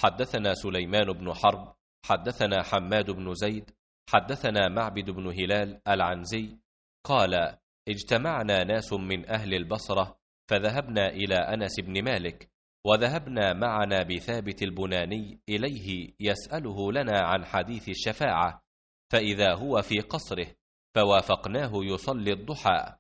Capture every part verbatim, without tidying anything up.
حدثنا سليمان بن حرب حدثنا حماد بن زيد حدثنا معبد بن هلال العنزي قال: اجتمعنا ناس من أهل البصرة فذهبنا إلى أنس بن مالك، وذهبنا معنا بثابت البناني إليه يسأله لنا عن حديث الشفاعة، فإذا هو في قصره، فوافقناه يصلي الضحى،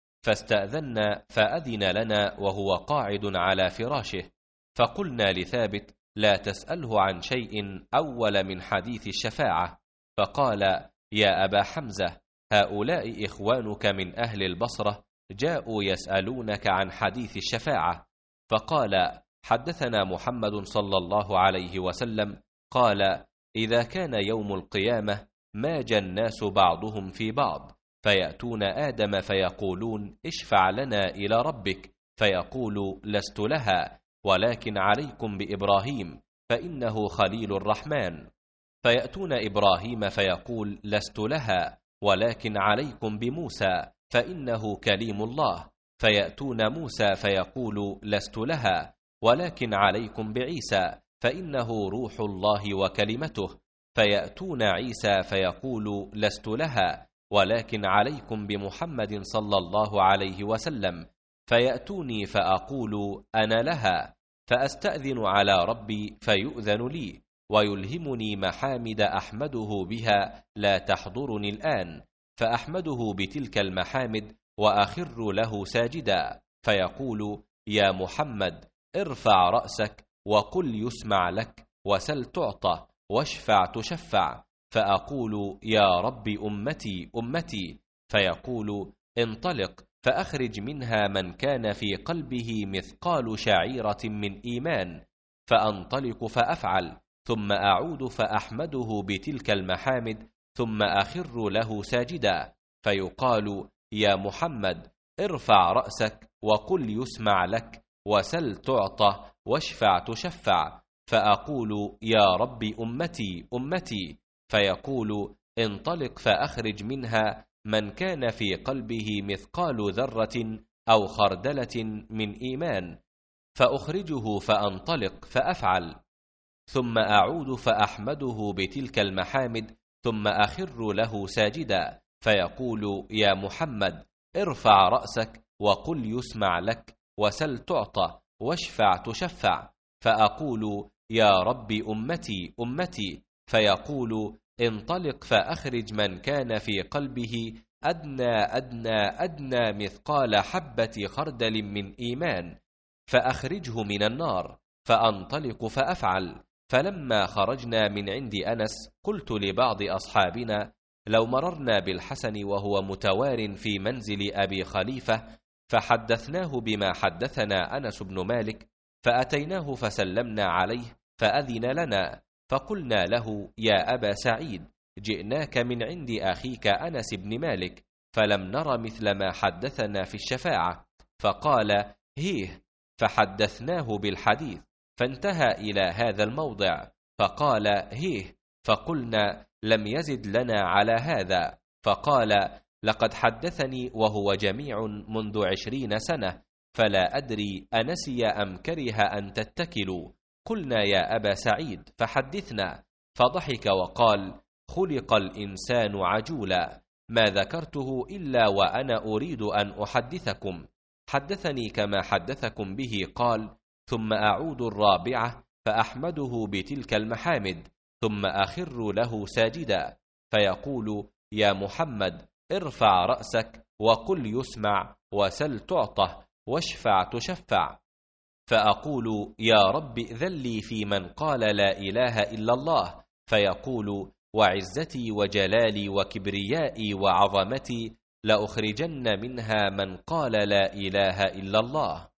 فاستأذنا فأذن لنا وهو قاعد على فراشه، فقلنا لثابت: لا تسأله عن شيء أول من حديث الشفاعة. فقال: يا أبا حمزة، هؤلاء إخوانك من أهل البصرة جاءوا يسألونك عن حديث الشفاعة. فقال: حدثنا محمد صلى الله عليه وسلم قال: إذا كان يوم القيامة ماج الناس بعضهم في بعض، فيأتون آدم فيقولون: اشفع لنا إلى ربك، فيقول: لست لها، ولكن عليكم بإبراهيم فإنه خليل الرحمن. فيأتون إبراهيم فيقول: لست لها، ولكن عليكم بموسى فإنه كليم الله. فيأتون موسى فيقول: لست لها، ولكن عليكم بعيسى فإنه روح الله وكلمته. فيأتون عيسى فيقول: لست لها، ولكن عليكم بمحمد صلى الله عليه وسلم. فيأتوني فأقول: أنا لها، فأستأذن على ربي فيؤذن لي، ويلهمني محامد أحمده بها لا تحضرني الآن، فأحمده بتلك المحامد وأخر له ساجدا، فيقول: يا محمد، ارفع رأسك وقل يسمع لك، وسل تعطى، واشفع تشفع. فأقول: يا رب أمتي أمتي. فيقول: انطلق فأخرج منها من كان في قلبه مثقال شعيرة من إيمان. فأنطلق فأفعل، ثم أعود فأحمده بتلك المحامد، ثم أخر له ساجدا، فيقال: يا محمد، ارفع رأسك وقل يسمع لك، وسل تعطى، واشفع تشفع. فأقول: يا رب أمتي أمتي. فيقول: انطلق فأخرج منها من كان في قلبه مثقال ذرة أو خردلة من إيمان. فأخرجه فأنطلق فأفعل، ثم أعود فأحمده بتلك المحامد، ثم أخر له ساجدا، فيقول: يا محمد، ارفع رأسك وقل يسمع لك، وسل تعطى، واشفع تشفع. فأقول: يا رب أمتي أمتي. فيقول: انطلق فأخرج من كان في قلبه أدنى أدنى أدنى مثقال حبة خردل من إيمان، فأخرجه من النار. فأنطلق فأفعل. فلما خرجنا من عند أنس قلت لبعض أصحابنا: لو مررنا بالحسن وهو متوار في منزل أبي خليفة فحدثناه بما حدثنا أنس بن مالك، فأتيناه فسلمنا عليه فأذن لنا، فقلنا له: يا أبا سعيد، جئناك من عند أخيك أنس بن مالك، فلم نر مثل ما حدثنا في الشفاعة. فقال: هيه. فحدثناه بالحديث، فانتهى إلى هذا الموضع، فقال: هيه. فقلنا: لم يزد لنا على هذا. فقال: لقد حدثني وهو جميع منذ عشرين سنة، فلا أدري أنسي أم كره أن تتكلوا. قلنا: يا أبا سعيد، فحدثنا. فضحك وقال: خلق الإنسان عجولا، ما ذكرته إلا وأنا أريد أن أحدثكم. حدثني كما حدثكم به. قال: ثم أعود الرابعة فأحمده بتلك المحامد، ثم أخر له ساجدا، فيقول: يا محمد، ارفع رأسك وقل يسمع، وسل تعطى، واشفع تشفع. فأقول: يا رب ائذن لي في من قال لا إله إلا الله. فيقول: وعزتي وجلالي وكبريائي وعظمتي لأخرجن منها من قال لا إله إلا الله.